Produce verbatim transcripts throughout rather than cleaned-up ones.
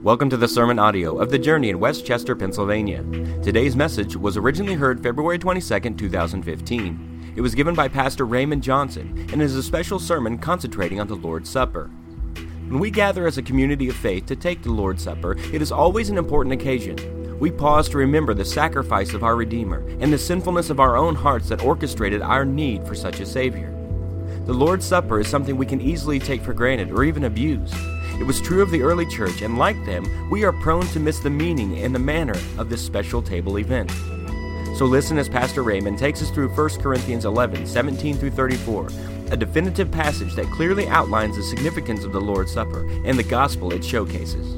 Welcome to the sermon audio of The Journey in West Chester, Pennsylvania. Today's message was originally heard February twenty-second, twenty fifteen. It was given by Pastor Raymond Johnson and is a special sermon concentrating on the Lord's Supper. When we gather as a community of faith to take the Lord's Supper, it is always an important occasion. We pause to remember the sacrifice of our Redeemer and the sinfulness of our own hearts that orchestrated our need for such a Savior. The Lord's Supper is something we can easily take for granted or even abuse. It was true of the early church, and like them, we are prone to miss the meaning and the manner of this special table event. So listen as Pastor Raymond takes us through First Corinthians eleven, seventeen through thirty-four, a definitive passage that clearly outlines the significance of the Lord's Supper and the gospel it showcases.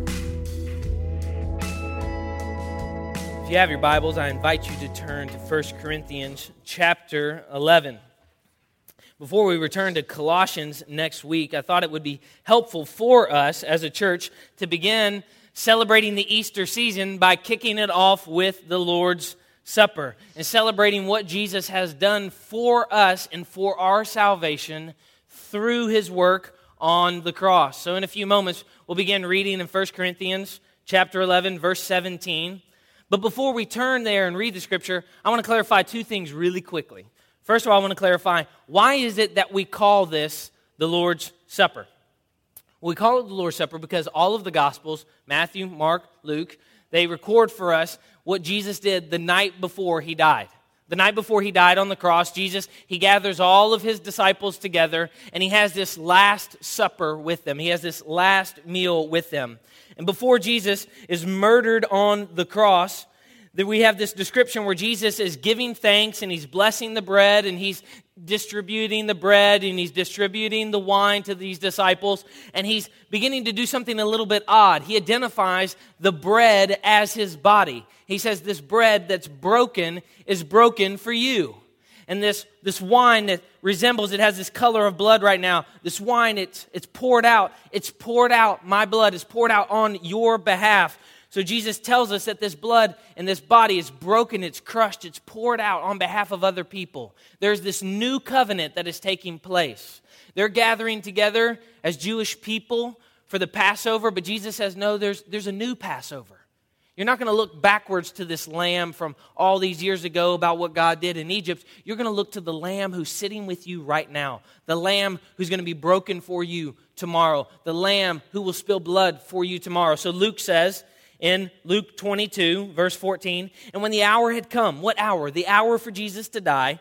If you have your Bibles, I invite you to turn to First Corinthians chapter eleven. Before we return to Colossians next week, I thought it would be helpful for us as a church to begin celebrating the Easter season by kicking it off with the Lord's Supper and celebrating what Jesus has done for us and for our salvation through His work on the cross. So in a few moments, we'll begin reading in First Corinthians chapter eleven, verse seventeen. But before we turn there and read the scripture, I want to clarify two things really quickly. First of all, I want to clarify, why is it that we call this the Lord's Supper? We call it the Lord's Supper because all of the Gospels, Matthew, Mark, Luke, they record for us what Jesus did the night before He died. The night before He died on the cross, Jesus, He gathers all of His disciples together, and He has this last supper with them. He has this last meal with them. And before Jesus is murdered on the cross, that we have this description where Jesus is giving thanks and He's blessing the bread and He's distributing the bread and He's distributing the wine to these disciples, and He's beginning to do something a little bit odd. He identifies the bread as His body. He says this bread that's broken is broken for you. And this, this wine that resembles, it has this color of blood right now. This wine, it's, it's poured out. It's poured out. My blood is poured out on your behalf. So Jesus tells us that this blood and this body is broken, it's crushed, it's poured out on behalf of other people. There's this new covenant that is taking place. They're gathering together as Jewish people for the Passover, but Jesus says, no, there's, there's a new Passover. You're not going to look backwards to this lamb from all these years ago about what God did in Egypt. You're going to look to the lamb who's sitting with you right now, the lamb who's going to be broken for you tomorrow, the lamb who will spill blood for you tomorrow. So Luke says, in Luke twenty-two, verse fourteen, and when the hour had come, what hour? The hour for Jesus to die,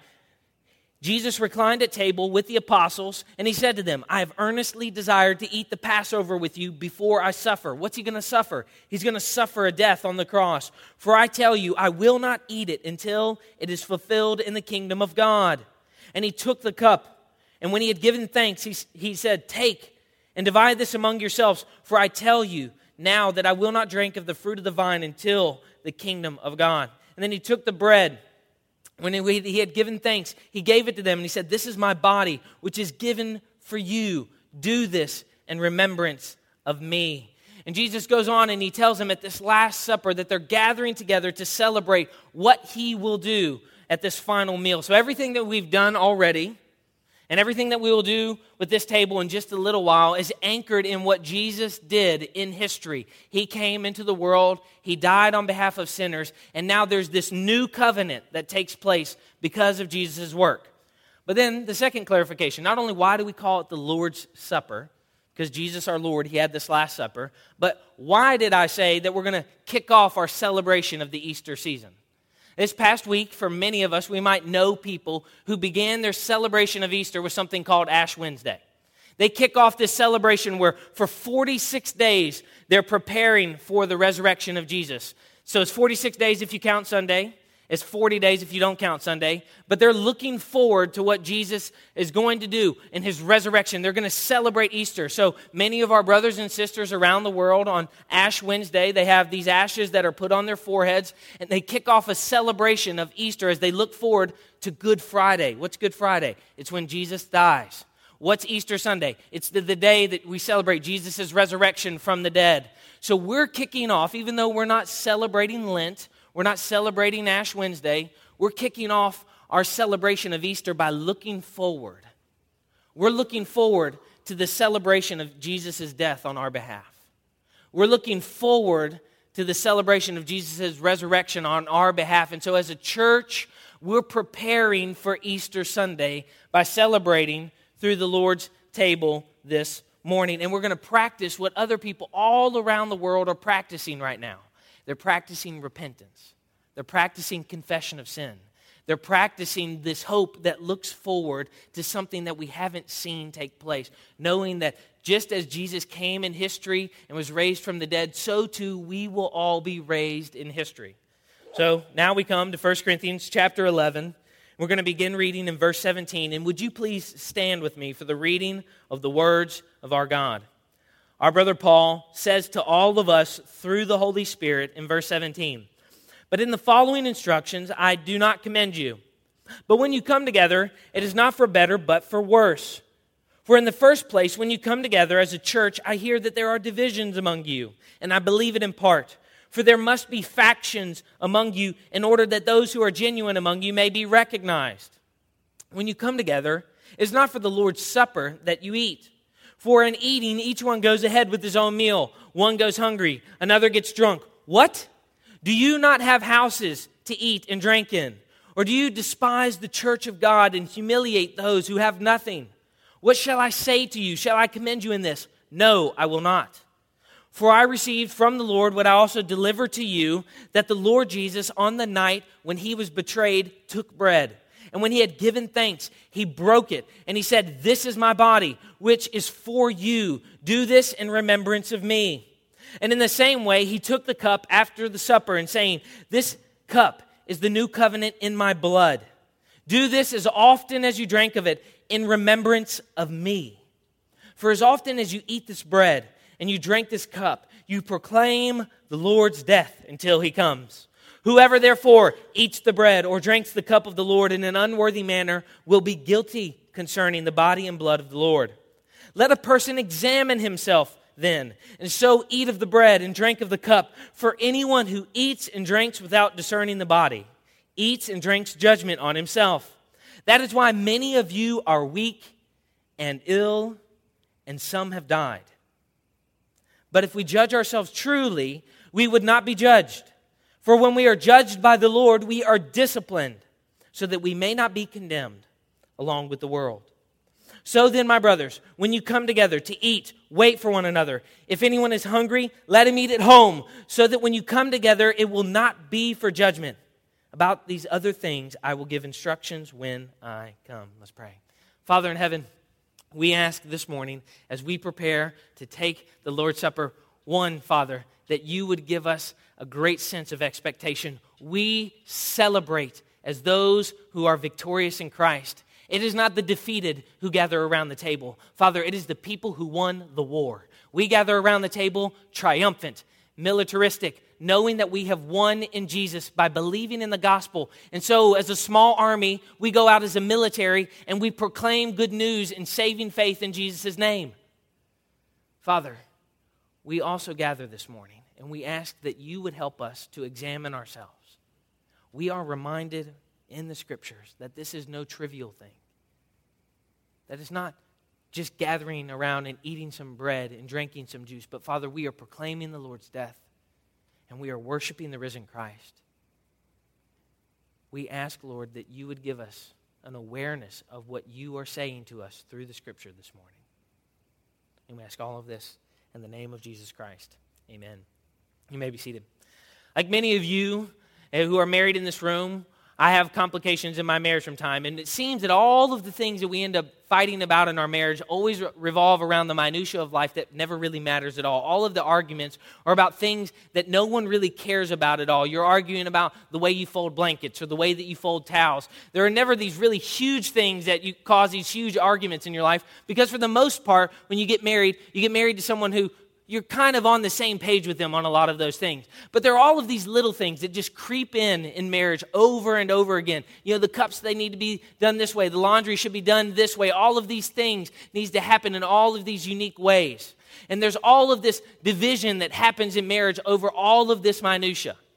Jesus reclined at table with the apostles, and He said to them, I have earnestly desired to eat the Passover with you before I suffer. What's He going to suffer? He's going to suffer a death on the cross. For I tell you, I will not eat it until it is fulfilled in the kingdom of God. And He took the cup, and when He had given thanks, He, he said, take and divide this among yourselves, for I tell you, now that I will not drink of the fruit of the vine until the kingdom of God. And then He took the bread. When he had given thanks, He gave it to them, and He said, this is my body, which is given for you. Do this in remembrance of me. And Jesus goes on, and He tells them at this Last Supper that they're gathering together to celebrate what He will do at this final meal. So everything that we've done already, and everything that we will do with this table in just a little while is anchored in what Jesus did in history. He came into the world, He died on behalf of sinners, and now there's this new covenant that takes place because of Jesus' work. But then the second clarification, not only why do we call it the Lord's Supper, because Jesus our Lord, He had this Last Supper, but why did I say that we're going to kick off our celebration of the Easter season? This past week, for many of us, we might know people who began their celebration of Easter with something called Ash Wednesday. They kick off this celebration where for forty-six days, they're preparing for the resurrection of Jesus. So it's forty-six days if you count Sunday. It's forty days if you don't count Sunday. But they're looking forward to what Jesus is going to do in His resurrection. They're going to celebrate Easter. So many of our brothers and sisters around the world on Ash Wednesday, they have these ashes that are put on their foreheads, and they kick off a celebration of Easter as they look forward to Good Friday. What's Good Friday? It's when Jesus dies. What's Easter Sunday? It's the, the day that we celebrate Jesus' resurrection from the dead. So we're kicking off, even though we're not celebrating Lent, we're not celebrating Ash Wednesday, we're kicking off our celebration of Easter by looking forward. We're looking forward to the celebration of Jesus' death on our behalf. We're looking forward to the celebration of Jesus' resurrection on our behalf. And so as a church, we're preparing for Easter Sunday by celebrating through the Lord's table this morning. And we're going to practice what other people all around the world are practicing right now. They're practicing repentance. They're practicing confession of sin. They're practicing this hope that looks forward to something that we haven't seen take place, knowing that just as Jesus came in history and was raised from the dead, so too we will all be raised in history. So now we come to First Corinthians chapter eleven. We're going to begin reading in verse seventeen. And would you please stand with me for the reading of the words of our God? Our brother Paul says to all of us through the Holy Spirit in verse seventeen, "But in the following instructions I do not commend you. But when you come together, it is not for better, but for worse. For in the first place, when you come together as a church, I hear that there are divisions among you, and I believe it in part. For there must be factions among you in order that those who are genuine among you may be recognized. When you come together, it is not for the Lord's Supper that you eat. For in eating, each one goes ahead with his own meal. One goes hungry, another gets drunk. What? Do you not have houses to eat and drink in? Or do you despise the church of God and humiliate those who have nothing? What shall I say to you? Shall I commend you in this? No, I will not. For I received from the Lord what I also delivered to you, that the Lord Jesus, on the night when he was betrayed, took bread. And when he had given thanks, he broke it. And he said, 'This is my body, which is for you. Do this in remembrance of me.' And in the same way, he took the cup after the supper and saying, 'This cup is the new covenant in my blood. Do this as often as you drink of it in remembrance of me. For as often as you eat this bread and you drink this cup, you proclaim the Lord's death until he comes. Whoever therefore eats the bread or drinks the cup of the Lord in an unworthy manner will be guilty concerning the body and blood of the Lord. Let a person examine himself then, and so eat of the bread and drink of the cup. For anyone who eats and drinks without discerning the body eats and drinks judgment on himself. That is why many of you are weak and ill, and some have died. But if we judge ourselves truly, we would not be judged. For when we are judged by the Lord, we are disciplined, so that we may not be condemned along with the world. So then, my brothers, when you come together to eat, wait for one another. If anyone is hungry, let him eat at home, so that when you come together, it will not be for judgment. About these other things, I will give instructions when I come." Let's pray. Father in heaven, we ask this morning, as we prepare to take the Lord's Supper, one, Father, that you would give us a great sense of expectation. We celebrate as those who are victorious in Christ. It is not the defeated who gather around the table. Father, it is the people who won the war. We gather around the table triumphant, militaristic, knowing that we have won in Jesus by believing in the gospel. And so as a small army, we go out as a military and we proclaim good news and saving faith in Jesus' name. Father, we also gather this morning and we ask that you would help us to examine ourselves. We are reminded in the scriptures that this is no trivial thing. That it's not just gathering around and eating some bread and drinking some juice, but Father, we are proclaiming the Lord's death and we are worshiping the risen Christ. We ask, Lord, that you would give us an awareness of what you are saying to us through the scripture this morning. And we ask all of this in the name of Jesus Christ. Amen. You may be seated. Like many of you who are married in this room, I have complications in my marriage from time, and it seems that all of the things that we end up fighting about in our marriage always revolve around the minutia of life that never really matters at all. All of the arguments are about things that no one really cares about at all. You're arguing about the way you fold blankets or the way that you fold towels. There are never these really huge things that you cause these huge arguments in your life, because for the most part, when you get married, you get married to someone who you're kind of on the same page with them on a lot of those things. But there are all of these little things that just creep in in marriage over and over again. You know, the cups, they need to be done this way. The laundry should be done this way. All of these things needs to happen in all of these unique ways. And there's all of this division that happens in marriage over all of this minutia.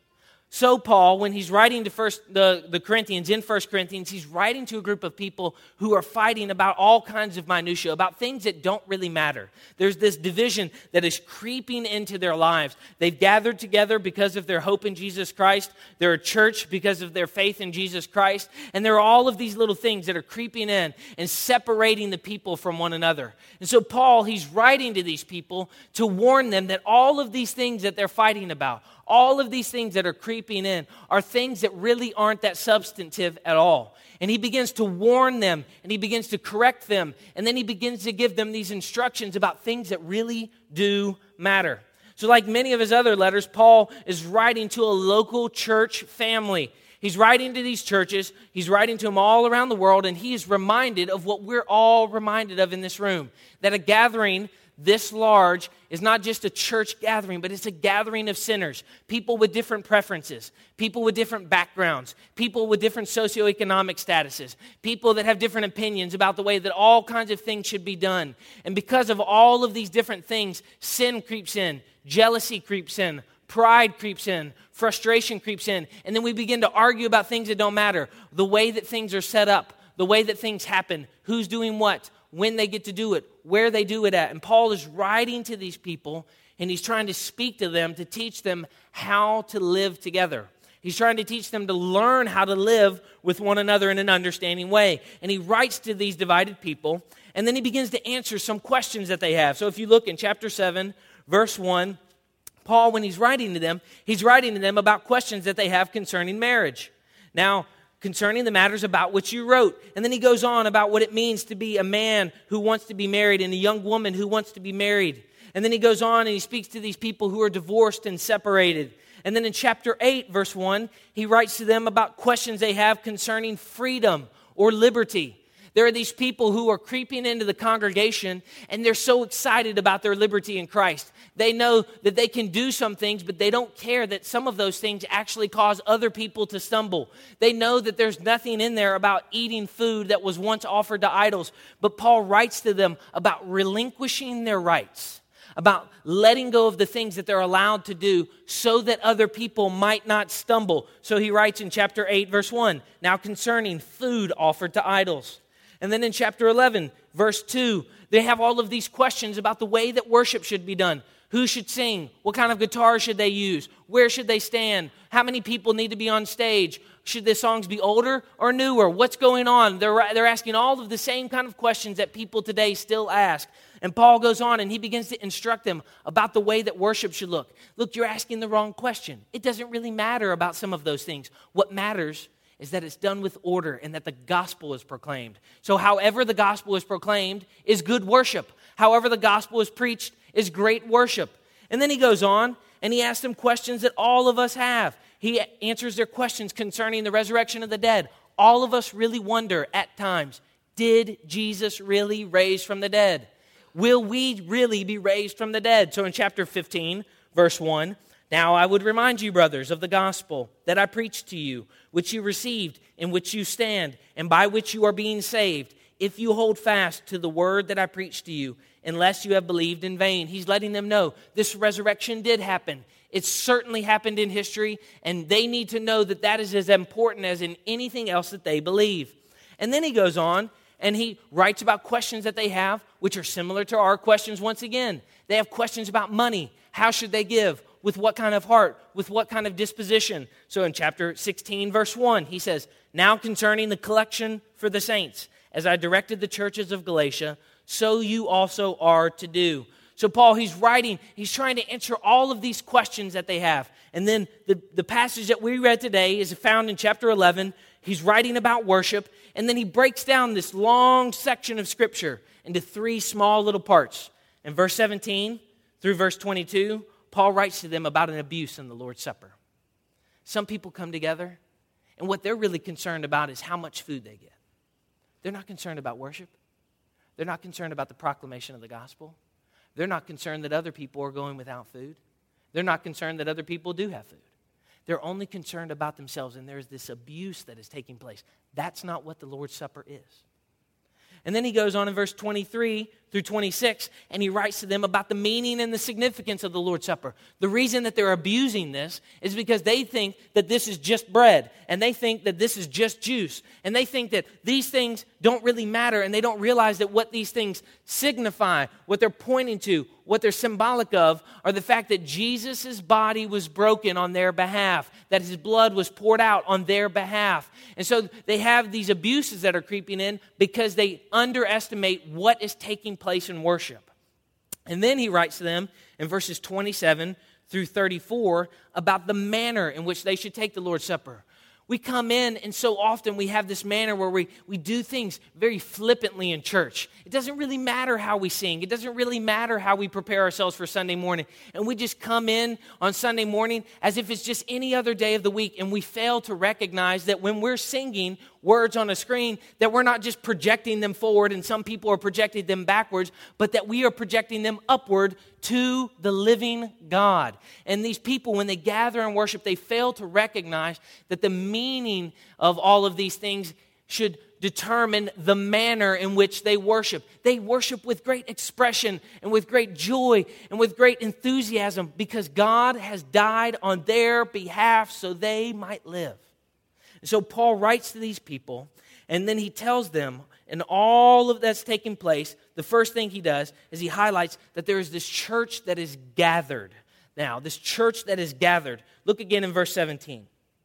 So Paul, when he's writing to first the, the Corinthians, in First Corinthians, he's writing to a group of people who are fighting about all kinds of minutiae, about things that don't really matter. There's this division that is creeping into their lives. They've gathered together because of their hope in Jesus Christ. They're a church because of their faith in Jesus Christ. And there are all of these little things that are creeping in and separating the people from one another. And so Paul, he's writing to these people to warn them that all of these things that they're fighting about, all of these things that are creeping in are things that really aren't that substantive at all. And he begins to warn them, and he begins to correct them, and then he begins to give them these instructions about things that really do matter. So like many of his other letters, Paul is writing to a local church family. He's writing to these churches, he's writing to them all around the world, and he is reminded of what we're all reminded of in this room, that a gathering this large is not just a church gathering, but it's a gathering of sinners, people with different preferences, people with different backgrounds, people with different socioeconomic statuses, people that have different opinions about the way that all kinds of things should be done. And because of all of these different things, sin creeps in, jealousy creeps in, pride creeps in, frustration creeps in, and then we begin to argue about things that don't matter, the way that things are set up, the way that things happen, who's doing what, when they get to do it, where they do it at. And Paul is writing to these people, and he's trying to speak to them to teach them how to live together. He's trying to teach them to learn how to live with one another in an understanding way. And he writes to these divided people, and then he begins to answer some questions that they have. So if you look in chapter seven, verse one, Paul, when he's writing to them, he's writing to them about questions that they have concerning marriage. Now, concerning the matters about which you wrote. And then he goes on about what it means to be a man who wants to be married and a young woman who wants to be married. And then he goes on and he speaks to these people who are divorced and separated. And then in chapter eight, verse one, he writes to them about questions they have concerning freedom or liberty. There are these people who are creeping into the congregation, and they're so excited about their liberty in Christ. They know that they can do some things, but they don't care that some of those things actually cause other people to stumble. They know that there's nothing in there about eating food that was once offered to idols. But Paul writes to them about relinquishing their rights, about letting go of the things that they're allowed to do so that other people might not stumble. So he writes in chapter eight, verse one, now concerning food offered to idols. And then in chapter eleven, verse two, they have all of these questions about the way that worship should be done. Who should sing? What kind of guitar should they use? Where should they stand? How many people need to be on stage? Should the songs be older or newer? What's going on? They're, they're asking all of the same kind of questions that people today still ask. And Paul goes on and he begins to instruct them about the way that worship should look. Look, you're asking the wrong question. It doesn't really matter about some of those things. What matters is that it's done with order and that the gospel is proclaimed. So however the gospel is proclaimed is good worship. However the gospel is preached is great worship. And then he goes on and he asks them questions that all of us have. He answers their questions concerning the resurrection of the dead. All of us really wonder at times, did Jesus really raise from the dead? Will we really be raised from the dead? So in chapter fifteen, verse one, now I would remind you, brothers, of the gospel that I preached to you, which you received, in which you stand, and by which you are being saved, if you hold fast to the word that I preached to you, unless you have believed in vain. He's letting them know this resurrection did happen. It certainly happened in history, and they need to know that that is as important as in anything else that they believe. And then he goes on, and he writes about questions that they have, which are similar to our questions once again. They have questions about money. How should they give? With what kind of heart? With what kind of disposition? So in chapter sixteen, verse one, he says, now concerning the collection for the saints, as I directed the churches of Galatia, so you also are to do. So Paul, he's writing, he's trying to answer all of these questions that they have. And then the, the passage that we read today is found in chapter eleven. He's writing about worship, and then he breaks down this long section of Scripture into three small little parts. In verse seventeen through verse twenty-two, Paul writes to them about an abuse in the Lord's Supper. Some people come together, and what they're really concerned about is how much food they get. They're not concerned about worship. They're not concerned about the proclamation of the gospel. They're not concerned that other people are going without food. They're not concerned that other people do have food. They're only concerned about themselves, and there's this abuse that is taking place. That's not what the Lord's Supper is. And then he goes on in verse twenty-three through twenty-six, and he writes to them about the meaning and the significance of the Lord's Supper. The reason that they're abusing this is because they think that this is just bread, and they think that this is just juice, and they think that these things don't really matter, and they don't realize that what these things signify, what they're pointing to, what they're symbolic of, are the fact that Jesus' body was broken on their behalf, that his blood was poured out on their behalf. And so they have these abuses that are creeping in because they underestimate what is taking place in worship. And then he writes to them in verses twenty-seven through thirty-four about the manner in which they should take the Lord's Supper. We come in, and so often we have this manner where we, we do things very flippantly in church. It doesn't really matter how we sing. It doesn't really matter how we prepare ourselves for Sunday morning. And we just come in on Sunday morning as if it's just any other day of the week, and we fail to recognize that when we're singing words on a screen, that we're not just projecting them forward, and some people are projecting them backwards, but that we are projecting them upward to the living God. And these people, when they gather and worship, they fail to recognize that the meaning of all of these things should determine the manner in which they worship. They worship with great expression and with great joy and with great enthusiasm because God has died on their behalf so they might live. And so Paul writes to these people, and then he tells them, and all of that's taking place, the first thing he does is he highlights that there is this church that is gathered. Now, this church that is gathered. Look again in verse seventeen.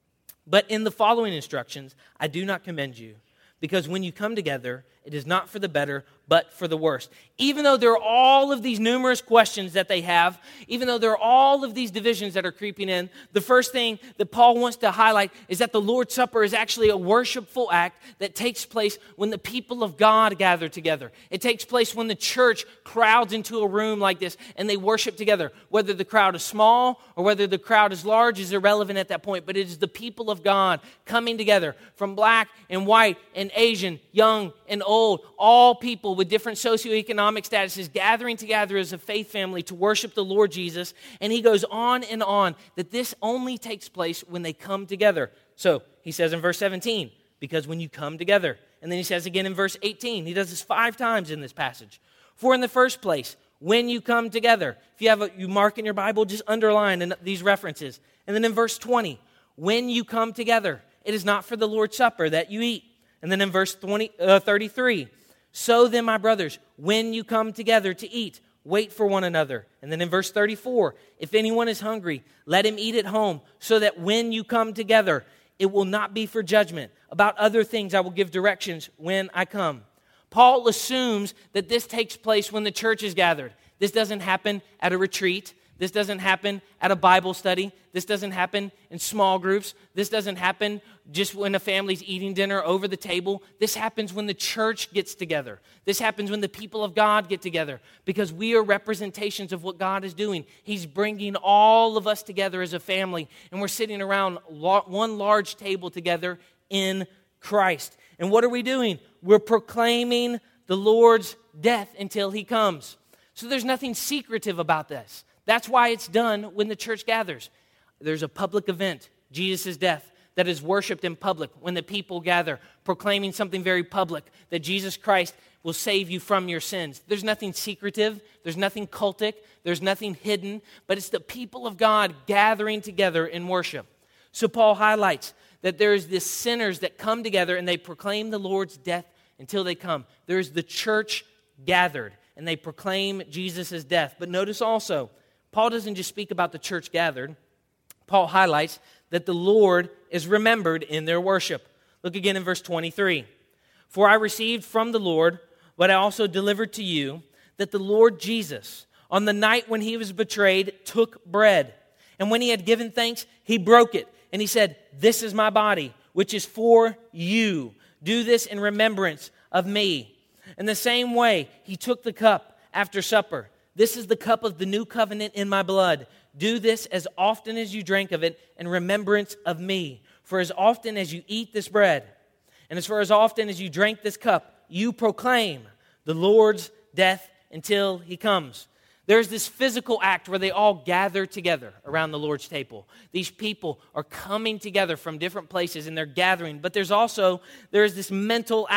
But in the following instructions, I do not commend you, because when you come together, it is not for the better, but for the worse. Even though there are all of these numerous questions that they have, even though there are all of these divisions that are creeping in, the first thing that Paul wants to highlight is that the Lord's Supper is actually a worshipful act that takes place when the people of God gather together. It takes place when the church crowds into a room like this and they worship together. Whether the crowd is small or whether the crowd is large is irrelevant at that point, but it is the people of God coming together from black and white and Asian, young and old, all people with different socioeconomic statuses gathering together as a faith family to worship the Lord Jesus. And he goes on and on that this only takes place when they come together. So he says in verse seventeen, because when you come together. And then he says again in verse eighteen, he does this five times in this passage. For in the first place, when you come together. If you have a, you mark in your Bible, just underline in these references. And then in verse twenty, when you come together, it is not for the Lord's Supper that you eat. And then in verse twenty, uh, thirty-three, so then, my brothers, when you come together to eat, wait for one another. And then in verse thirty-four, if anyone is hungry, let him eat at home, so that when you come together, it will not be for judgment. About other things I will give directions when I come. Paul assumes that this takes place when the church is gathered. This doesn't happen at a retreat. This doesn't happen at a Bible study. This doesn't happen in small groups. This doesn't happen just when a family's eating dinner over the table. This happens when the church gets together. This happens when the people of God get together because we are representations of what God is doing. He's bringing all of us together as a family, and we're sitting around one large table together in Christ. And what are we doing? We're proclaiming the Lord's death until he comes. So there's nothing secretive about this. That's why it's done when the church gathers. There's a public event, Jesus' death, that is worshiped in public when the people gather, proclaiming something very public, that Jesus Christ will save you from your sins. There's nothing secretive. There's nothing cultic. There's nothing hidden. But it's the people of God gathering together in worship. So Paul highlights that there's this sinners that come together and they proclaim the Lord's death until they come. There's the church gathered and they proclaim Jesus' death. But notice also, Paul doesn't just speak about the church gathered. Paul highlights that the Lord is remembered in their worship. Look again in verse twenty-three. For I received from the Lord what I also delivered to you, that the Lord Jesus, on the night when he was betrayed, took bread. And when he had given thanks, he broke it. And he said, this is my body, which is for you. Do this in remembrance of me. In the same way, he took the cup after supper. This is the cup of the new covenant in my blood. Do this as often as you drink of it in remembrance of me. For as often as you eat this bread, and as for as often as you drink this cup, you proclaim the Lord's death until he comes. There's this physical act where they all gather together around the Lord's table. These people are coming together from different places and they're gathering. But there's also, there's this mental act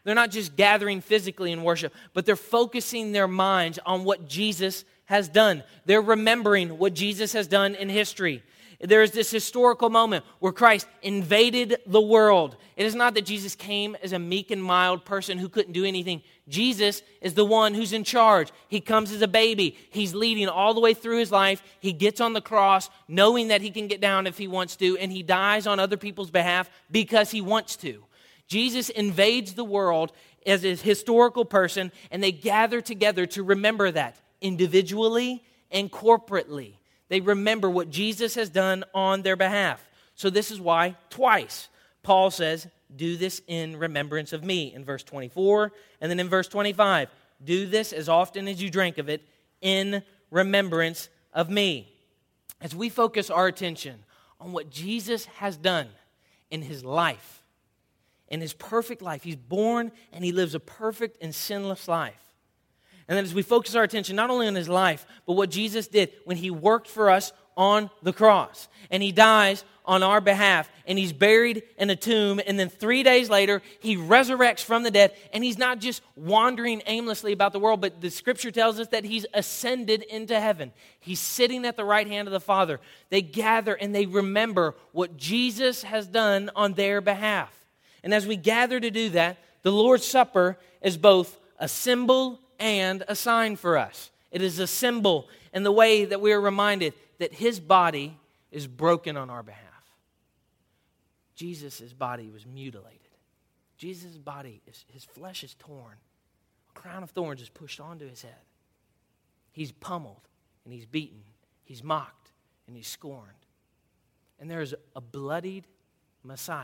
They're not just gathering physically in worship, but they're focusing their minds on what Jesus has done. They're remembering what Jesus has done in history. There is this historical moment where Christ invaded the world. It is not that Jesus came as a meek and mild person who couldn't do anything. Jesus is the one who's in charge. He comes as a baby. He's leading all the way through his life. He gets on the cross knowing that he can get down if he wants to, and he dies on other people's behalf because he wants to. Jesus invades the world as a historical person, and they gather together to remember that individually and corporately. They remember what Jesus has done on their behalf. So this is why twice Paul says, do this in remembrance of me in verse twenty-four. And then in verse twenty-five, do this as often as you drink of it in remembrance of me. As we focus our attention on what Jesus has done in his life, in his perfect life. He's born and he lives a perfect and sinless life. And then as we focus our attention not only on his life, but what Jesus did when he worked for us on the cross. And he dies on our behalf. And he's buried in a tomb. And then three days later, he resurrects from the dead. And he's not just wandering aimlessly about the world, but the scripture tells us that he's ascended into heaven. He's sitting at the right hand of the Father. They gather and they remember what Jesus has done on their behalf. And as we gather to do that, the Lord's Supper is both a symbol and a sign for us. It is a symbol in the way that we are reminded that his body is broken on our behalf. Jesus' body was mutilated. Jesus' body, is, his flesh is torn. A crown of thorns is pushed onto his head. He's pummeled and he's beaten. He's mocked and he's scorned. And there is a bloodied Messiah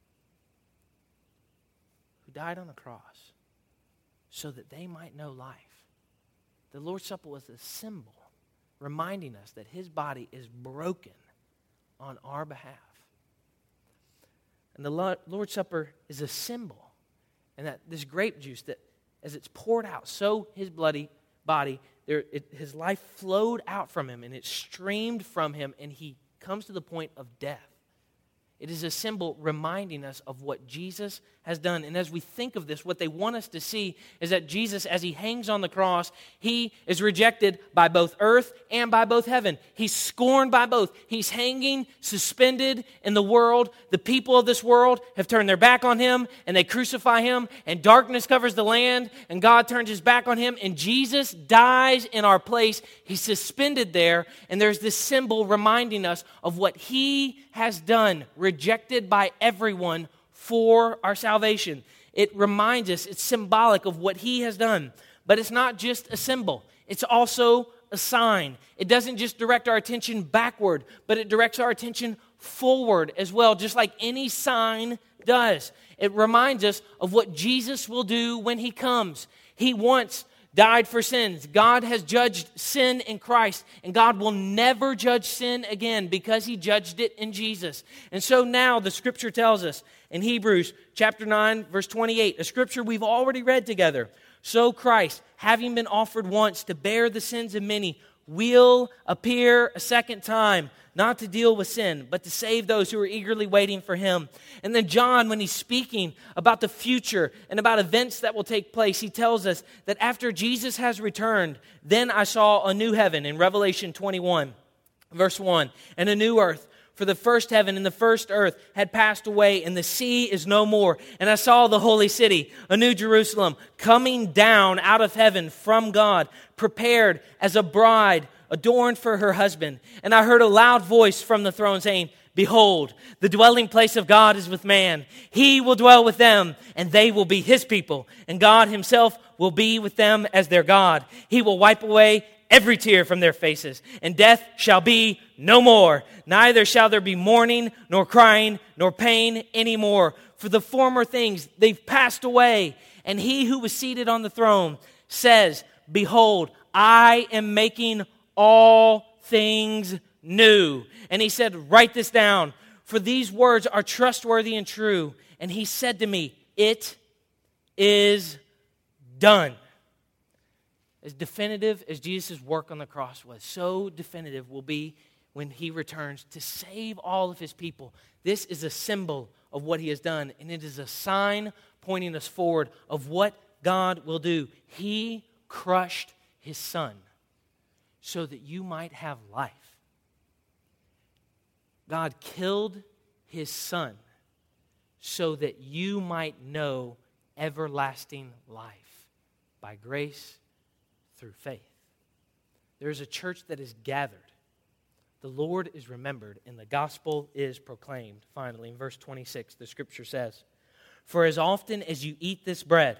who died on a cross so that they might know life. The Lord's Supper was a symbol reminding us that his body is broken on our behalf. And the Lord's Supper is a symbol. And that this grape juice, that as it's poured out, so his bloody body, there, it, his life flowed out from him and it streamed from him and he comes to the point of death. It is a symbol reminding us of what Jesus has done. And as we think of this, what they want us to see is that Jesus, as he hangs on the cross, he is rejected by both earth and by both heaven. He's scorned by both. He's hanging, suspended in the world. The people of this world have turned their back on him, and they crucify him, and darkness covers the land, and God turns his back on him, and Jesus dies in our place. He's suspended there, and there's this symbol reminding us of what he has done, rejected by everyone for our salvation. It reminds us, it's symbolic of what he has done. But it's not just a symbol, it's also a sign. It doesn't just direct our attention backward, but it directs our attention forward as well, just like any sign does. It reminds us of what Jesus will do when he comes. He once died for sins. God has judged sin in Christ, and God will never judge sin again because he judged it in Jesus. And so now the scripture tells us in Hebrews chapter nine, verse twenty-eight, a scripture we've already read together. So Christ, having been offered once to bear the sins of many, will appear a second time, not to deal with sin, but to save those who are eagerly waiting for him. And then John, when he's speaking about the future and about events that will take place, he tells us that after Jesus has returned, then I saw a new heaven in Revelation twenty-one, verse one, and a new earth. For the first heaven and the first earth had passed away, and the sea is no more. And I saw the holy city, a new Jerusalem, coming down out of heaven from God, prepared as a bride adorned for her husband. And I heard a loud voice from the throne saying, Behold, the dwelling place of God is with man. He will dwell with them, and they will be his people. And God himself will be with them as their God. He will wipe away every tear from their faces, and death shall be no more. Neither shall there be mourning, nor crying, nor pain anymore. For the former things, they've passed away. And he who was seated on the throne says, Behold, I am making all things new. And he said, Write this down, for these words are trustworthy and true. And he said to me, It is done. As definitive as Jesus' work on the cross was, so definitive will be when he returns to save all of his people. This is a symbol of what he has done, and it is a sign pointing us forward of what God will do. He crushed his son so that you might have life. God killed his son so that you might know everlasting life by grace through faith. There is a church that is gathered. The Lord is remembered, and the gospel is proclaimed. Finally, in verse twenty-six, the scripture says, "For as often as you eat this bread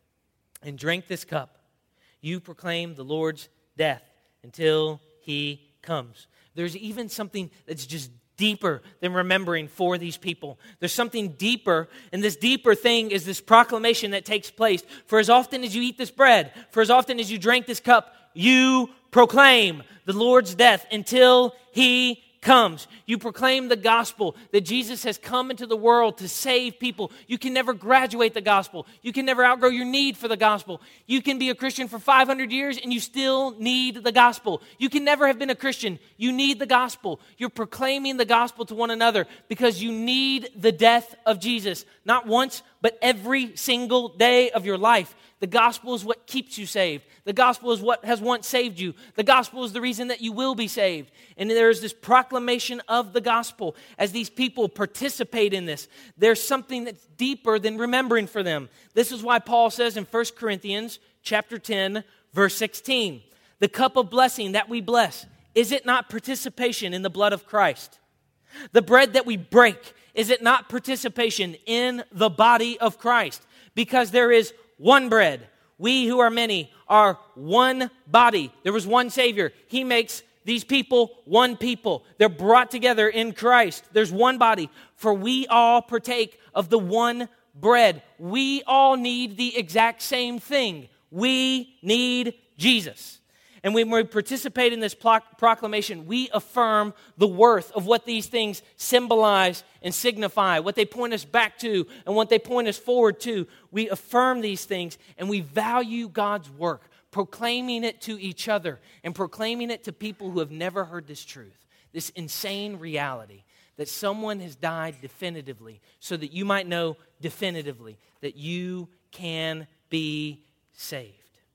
and drink this cup, you proclaim the Lord's death until he comes." There's even something that's just deeper than remembering for these people. There's something deeper, and this deeper thing is this proclamation that takes place. For as often as you eat this bread, for as often as you drink this cup, you proclaim the Lord's death until he comes. You proclaim the gospel that Jesus has come into the world to save people. You can never graduate the gospel. You can never outgrow your need for the gospel. You can be a Christian for five hundred years and you still need the gospel. You can never have been a Christian. You need the gospel. You're proclaiming the gospel to one another because you need the death of Jesus. Not once, but every single day of your life. The gospel is what keeps you saved. The gospel is what has once saved you. The gospel is the reason that you will be saved. And there is this proclamation of the gospel as these people participate in this. There's something that's deeper than remembering for them. This is why Paul says in First Corinthians chapter ten, verse sixteen, "The cup of blessing that we bless, is it not participation in the blood of Christ? The bread that we break, is it not participation in the body of Christ? Because there is one bread. We who are many are one body." There was one Savior. He makes these people one people. They're brought together in Christ. There's one body. For we all partake of the one bread. We all need the exact same thing. We need Jesus. And when we participate in this proclamation, we affirm the worth of what these things symbolize and signify, what they point us back to and what they point us forward to. We affirm these things and we value God's work, proclaiming it to each other and proclaiming it to people who have never heard this truth, this insane reality that someone has died definitively so that you might know definitively that you can be saved.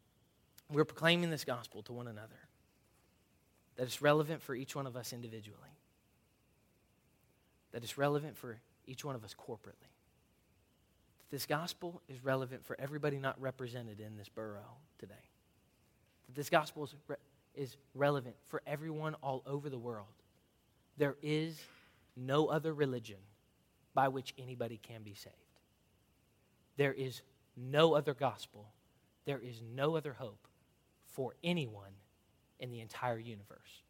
We're proclaiming this gospel to one another, that it's relevant for each one of us individually, that it's relevant for each one of us corporately, that this gospel is relevant for everybody not represented in this borough today, that this gospel is, re- is relevant for everyone all over the world. There is no other religion by which anybody can be saved. There is no other gospel. There is no other hope for anyone in the entire universe.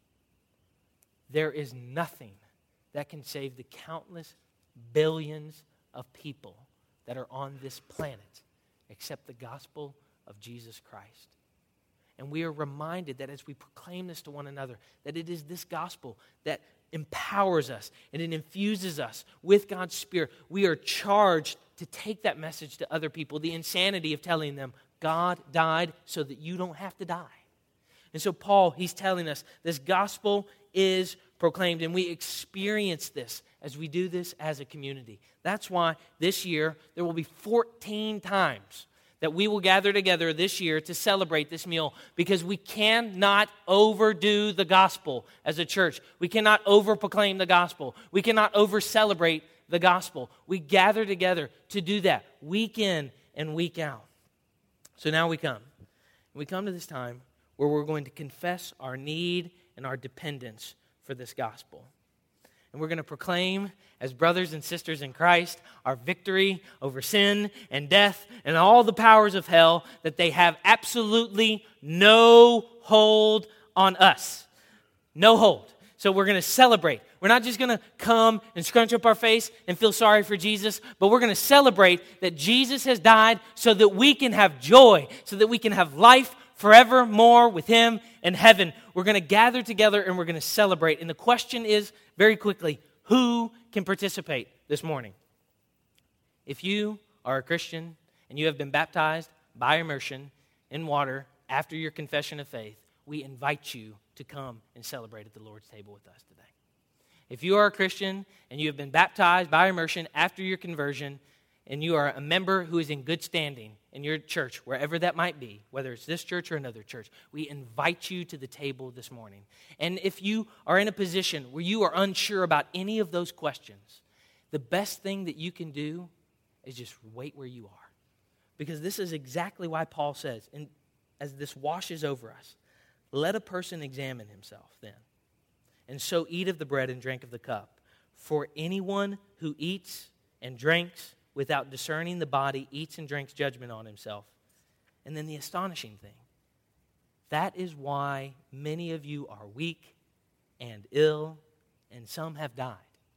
There is nothing that can save the countless billions of people that are on this planet except the gospel of Jesus Christ. And we are reminded that as we proclaim this to one another, that it is this gospel that empowers us and it infuses us with God's Spirit. We are charged to take that message to other people, the insanity of telling them, God died so that you don't have to die. And so Paul, he's telling us this gospel is proclaimed, and we experience this as we do this as a community. That's why this year there will be fourteen times that we will gather together this year to celebrate this meal, because we cannot overdo the gospel as a church. We cannot over-proclaim the gospel. We cannot over-celebrate the gospel. We gather together to do that week in and week out. So now we come. We come to this time where we're going to confess our need and our dependence for this gospel. And we're going to proclaim as brothers and sisters in Christ our victory over sin and death and all the powers of hell, that they have absolutely no hold on us. No hold. So we're going to celebrate. We're not just going to come and scrunch up our face and feel sorry for Jesus, but we're going to celebrate that Jesus has died so that we can have joy, so that we can have life forevermore with Him in heaven. We're going to gather together and we're going to celebrate. And the question is, very quickly, who can participate this morning? If you are a Christian and you have been baptized by immersion in water after your confession of faith, we invite you to to come and celebrate at the Lord's table with us today. If you are a Christian and you have been baptized by immersion after your conversion, and you are a member who is in good standing in your church, wherever that might be, whether it's this church or another church, we invite you to the table this morning. And if you are in a position where you are unsure about any of those questions, the best thing that you can do is just wait where you are. Because this is exactly why Paul says, and as this washes over us, let a person examine himself then, and so eat of the bread and drink of the cup. For anyone who eats and drinks without discerning the body eats and drinks judgment on himself. And then the astonishing thing, that is why many of you are weak and ill, and some have died.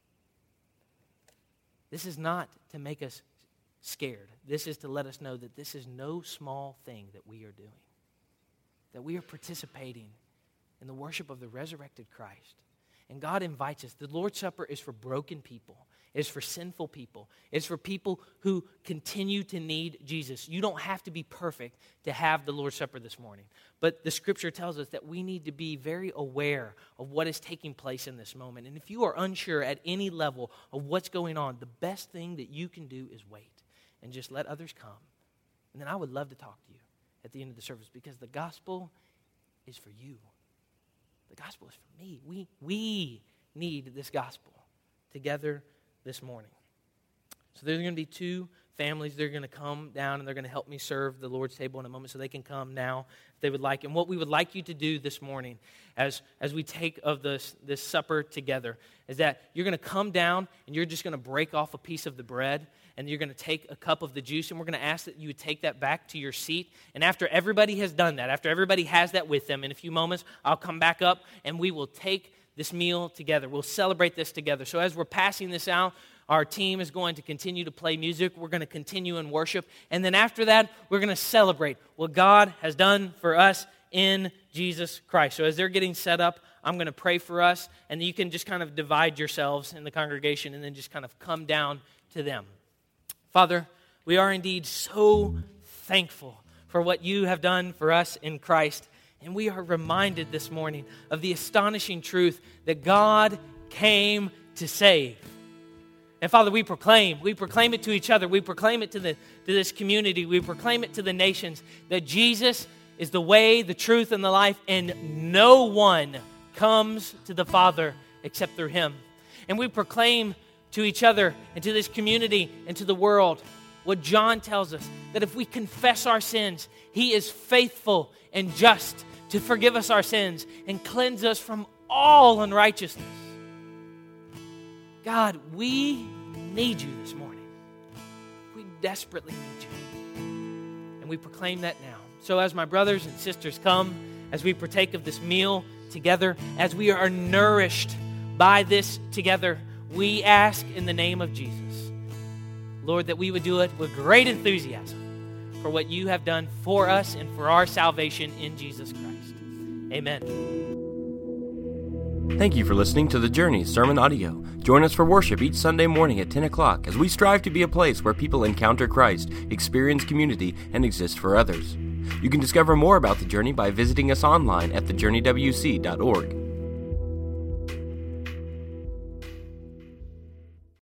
This is not to make us scared. This is to let us know that this is no small thing that we are doing. That we are participating in the worship of the resurrected Christ. And God invites us. The Lord's Supper is for broken people. It's for sinful people. It's for people who continue to need Jesus. You don't have to be perfect to have the Lord's Supper this morning. But the Scripture tells us that we need to be very aware of what is taking place in this moment. And if you are unsure at any level of what's going on, the best thing that you can do is wait and just let others come. And then I would love to talk to you at the end of the service, because the gospel is for you. The gospel is for me. We, we need this gospel together this morning. So there's going to be two families. They're going to come down and they're going to help me serve the Lord's table in a moment, so they can come now if they would like. And what we would like you to do this morning as, as we take of this, this supper together is that you're going to come down and you're just going to break off a piece of the bread, and you're going to take a cup of the juice, and we're going to ask that you would take that back to your seat. And after everybody has done that, after everybody has that with them, in a few moments, I'll come back up and we will take this meal together. We'll celebrate this together. So as we're passing this out, our team is going to continue to play music. We're going to continue in worship. And then after that, we're going to celebrate what God has done for us in Jesus Christ. So as they're getting set up, I'm going to pray for us, and you can just kind of divide yourselves in the congregation and then just kind of come down to them. Father, we are indeed so thankful for what you have done for us in Christ. And we are reminded this morning of the astonishing truth that God came to save. And Father, we proclaim, we proclaim it to each other, we proclaim it to the to this community, we proclaim it to the nations, that Jesus is the way, the truth, and the life, and no one comes to the Father except through him. And we proclaim to each other and to this community and to the world what John tells us, that if we confess our sins, he is faithful and just to forgive us our sins and cleanse us from all unrighteousness. God, we need you this morning. We desperately need you. And we proclaim that now. So as my brothers and sisters come, as we partake of this meal together, as we are nourished by this together, we ask in the name of Jesus, Lord, that we would do it with great enthusiasm for what you have done for us and for our salvation in Jesus Christ. Amen. Thank you for listening to The Journey Sermon Audio. Join us for worship each Sunday morning at ten o'clock as we strive to be a place where people encounter Christ, experience community, and exist for others. You can discover more about The Journey by visiting us online at the journey w c dot org.